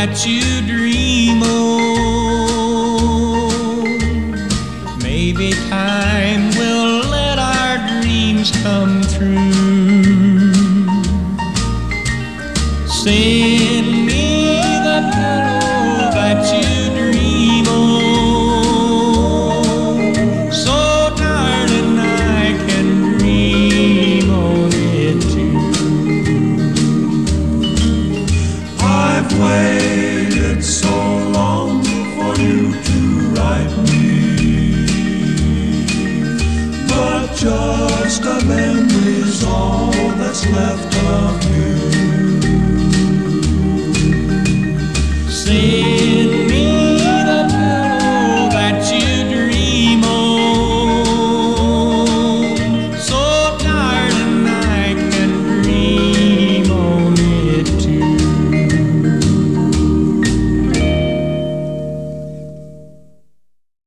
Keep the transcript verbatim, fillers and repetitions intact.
that you dream of. Maybe time will let our dreams come true. Send me the pillow that you dream of, so darling I can dream on it too. I've waited so long for you to write me, but just a memory's all that's left